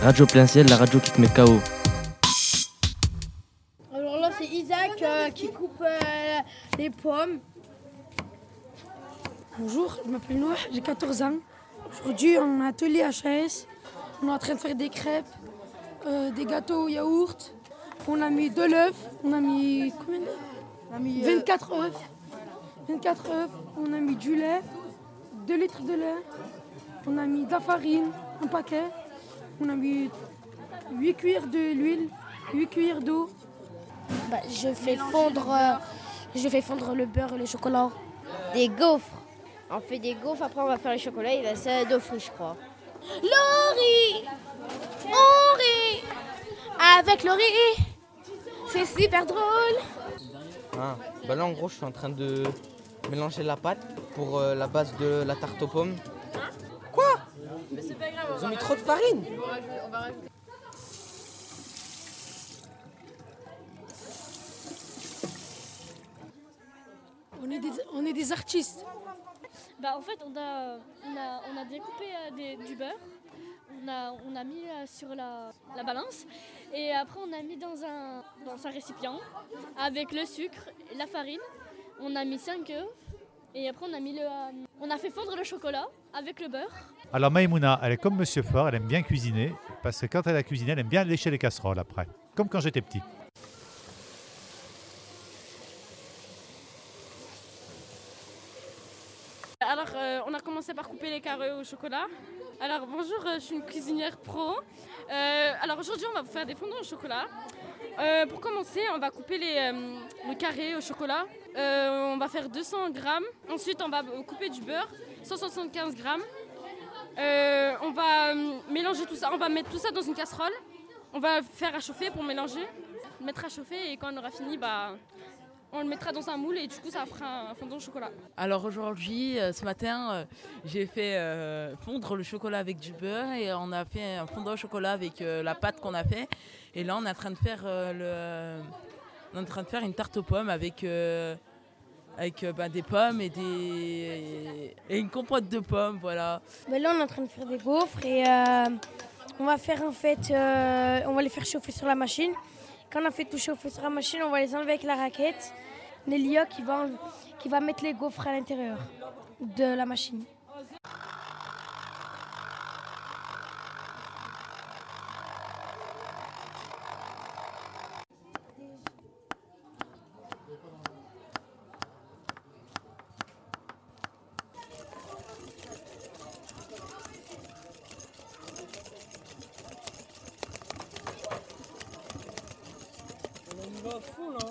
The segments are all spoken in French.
Radio Plein Ciel, la radio qui te met KO. Alors là, c'est Isaac qui coupe les pommes. Bonjour, je m'appelle Noah, j'ai 14 ans. Aujourd'hui, on a un atelier HAS. On est en train de faire des crêpes, des gâteaux au yaourt. On a mis de l'œuf. On a mis combien d'œufs? On a mis 24 œufs. 24 œufs. On a mis du lait, 2 litres de lait. On a mis de la farine, un paquet. On a mis 8 cuillères d'huile, 8 cuillères d'eau. Je fais fondre le beurre et le chocolat. Des gaufres. On fait des gaufres, après on va faire le chocolat et là c'est d'eau fraîche, je crois. Laurie, on rit avec Laurie. C'est super drôle. Là en gros je suis en train de mélanger la pâte pour la base de la tarte aux pommes. Quoi? Mais c'est pas grave. Ils ont mis trop de farine. On est des artistes. En fait, on a découpé du beurre, on a mis sur la balance et après on a mis dans un récipient avec le sucre, la farine, on a mis 5 œufs et après on a fait fondre le chocolat avec le beurre. Alors Maïmouna, elle est comme Monsieur Fort, elle aime bien cuisiner parce que quand elle a cuisiné, elle aime bien lécher les casseroles après, comme quand j'étais petit. Alors, on a commencé par couper les carrés au chocolat. Alors, bonjour, je suis une cuisinière pro. Alors, aujourd'hui, on va faire des fondants au chocolat. Pour commencer, on va couper le carré au chocolat. On va faire 200 grammes. Ensuite, on va couper du beurre, 175 grammes. On va mélanger tout ça. On va mettre tout ça dans une casserole. On va faire à chauffer pour mélanger. Mettre à chauffer et quand on aura fini, on le mettra dans un moule et du coup ça fera un fondant au chocolat. Alors aujourd'hui, ce matin, j'ai fait fondre le chocolat avec du beurre et on a fait un fondant au chocolat avec la pâte qu'on a fait. Et là on est en train de faire une tarte aux pommes avec des pommes et une compote de pommes, voilà. Là on est en train de faire des gaufres et on va faire on va les faire chauffer sur la machine. Quand on a fait tout chauffer sur la machine, on va les enlever avec la raquette. Nélia qui va mettre les gaufres à l'intérieur de la machine. On va fou là.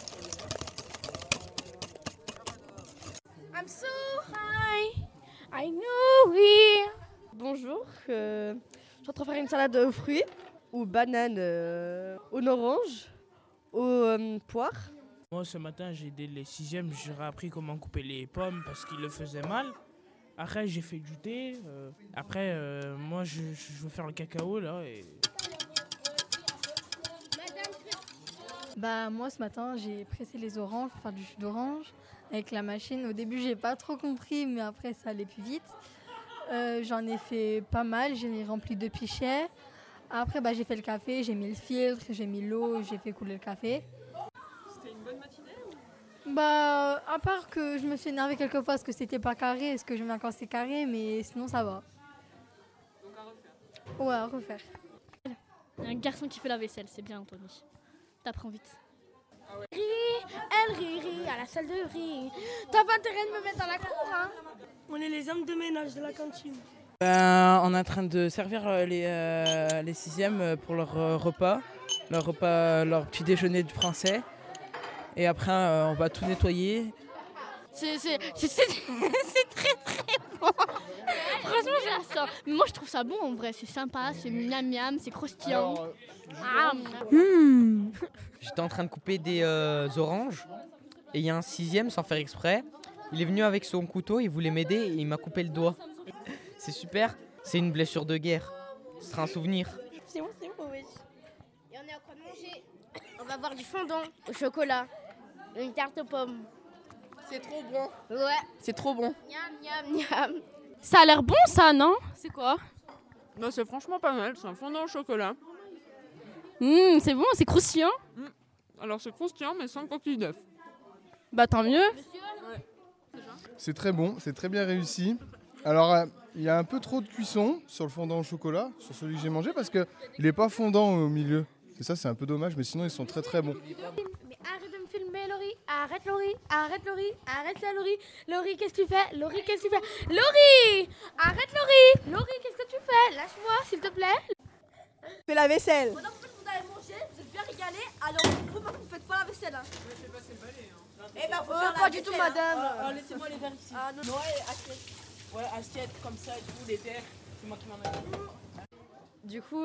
I'm so high, I know it. Bonjour, je suis en train de faire une salade aux fruits, aux bananes, aux oranges, aux poires. Moi ce matin j'ai aidé les 6e, j'ai appris comment couper les pommes parce qu'ils le faisaient mal. Après j'ai fait du thé, moi je veux faire le cacao là et... Moi ce matin j'ai pressé les oranges pour faire du jus d'orange avec la machine. Au début j'ai pas trop compris mais après ça allait plus vite. J'en ai fait pas mal, j'ai rempli 2 pichets. Après j'ai fait le café, j'ai mis le filtre, j'ai mis l'eau, j'ai fait couler le café. C'était une bonne matinée À part que je me suis énervée quelques fois parce que c'était pas carré, parce que je viens quand c'est carré, mais sinon ça va. Donc à refaire. Ouais, à refaire. Un garçon qui fait la vaisselle, c'est bien Anthony. T'apprends vite. Ah ouais. Elle rit à la salle de riz. T'as pas intérêt de me mettre dans la cour, hein? On est les hommes de ménage de la cantine. On est en train de servir les 6e pour leur repas, leur petit déjeuner de français. Et après, on va tout nettoyer. C'est très très bon. Franchement, j'aime ça. Mais moi, je trouve ça bon en vrai. C'est sympa, c'est miam miam, c'est croustillant. J'étais en train de couper des oranges et il y a un 6e sans faire exprès. Il est venu avec son couteau, il voulait m'aider et il m'a coupé le doigt. C'est super, c'est une blessure de guerre. Ce sera un souvenir. C'est bon, oui. Et on est en train de manger. On va avoir du fondant au chocolat, une tarte aux pommes. C'est trop bon. Ouais. C'est trop bon. Miam, miam, miam. Ça a l'air bon ça, non? C'est quoi? Bah, c'est franchement pas mal, c'est un fondant au chocolat. C'est bon, c'est croustillant. Alors c'est croustillant mais sans coquille d'œuf. Bah tant mieux. C'est très bon, c'est très bien réussi. Alors, il y a un peu trop de cuisson sur le fondant au chocolat, sur celui que j'ai mangé, parce qu'il n'est pas fondant au milieu. Et ça, c'est un peu dommage, mais sinon, ils sont très très bons. Mais arrête de me filmer, Laurie. Arrête, Laurie. Arrête, Laurie. Arrête là, Laurie. Laurie, qu'est-ce que tu fais? Laurie, qu'est-ce que tu fais? Laurie! Arrête, Laurie. Laurie, qu'est-ce que tu fais? Lâche-moi, s'il te plaît. Fais la vaisselle. Pendant que vous avez mangé, vous êtes bien régalé, alors vous ne faites pas la vaisselle. Hein. Eh ben, faut faire Pas la du tout, vaisselle, madame. Laissez-moi les verres ici. Ah non. Ouais, assiette. Ouais, assiette comme ça et tout, les verres. C'est moi qui m'en ai. Du coup,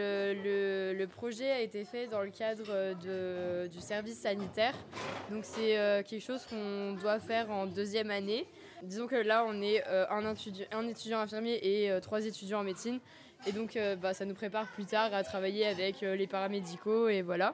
le projet a été fait dans le cadre du service sanitaire. Donc c'est quelque chose qu'on doit faire en 2e année. Disons que là, on est un étudiant infirmier et 3 étudiants en médecine. Et donc, ça nous prépare plus tard à travailler avec les paramédicaux et voilà.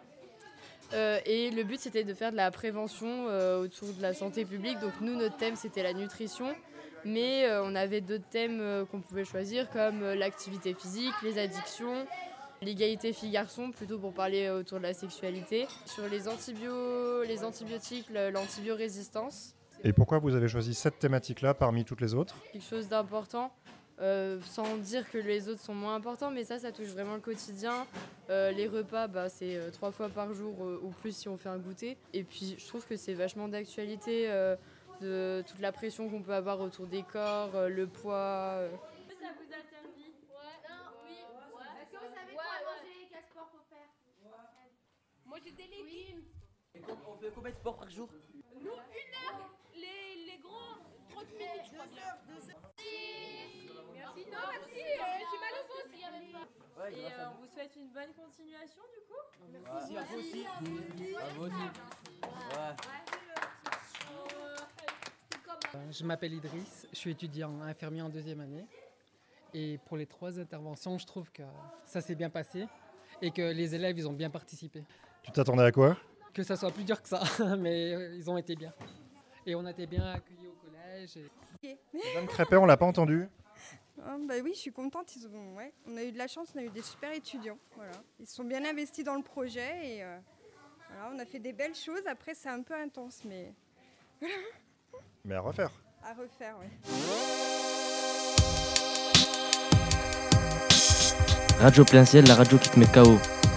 Et le but, c'était de faire de la prévention autour de la santé publique. Donc nous, notre thème, c'était la nutrition. Mais on avait d'autres thèmes qu'on pouvait choisir, comme l'activité physique, les addictions, l'égalité filles-garçons, plutôt pour parler autour de la sexualité. Sur les antibiotiques, l'antibiorésistance. Et pourquoi vous avez choisi cette thématique-là parmi toutes les autres? Quelque chose d'important. Sans dire que les autres sont moins importants, mais ça touche vraiment le quotidien. Les repas, c'est 3 fois par jour ou plus si on fait un goûter. Et puis je trouve que c'est vachement d'actualité de toute la pression qu'on peut avoir autour des corps, le poids. Ça vous a servi? Oui. Est-ce que vous savez quoi manger, quel sport faut faire? Moi j'ai des légumes. On fait combien de sports par jour? Nous, 1 heure. Les gros, 30 minutes, je crois bien. 2 heures. Merci. Non, merci. J'ai mal au dos s'il n'y avait pas. Ouais, et on vous souhaite une bonne continuation du coup. Merci à vous aussi. À vous aussi. Je m'appelle Idriss, je suis étudiant infirmier en 2e année. Et pour les 3 interventions, je trouve que ça s'est bien passé et que les élèves ils ont bien participé. Tu t'attendais à quoi? Que ça soit plus dur que ça, mais ils ont été bien. Et on a été bien accueillis au collège. Madame Crépet, on l'a pas entendu. Oui, je suis contente. On a eu de la chance, on a eu des super étudiants. Voilà. Ils se sont bien investis dans le projet et voilà, on a fait des belles choses. Après, c'est un peu intense, mais voilà. Mais à refaire. À refaire, oui. Radio Plein Ciel, la radio qui te met KO.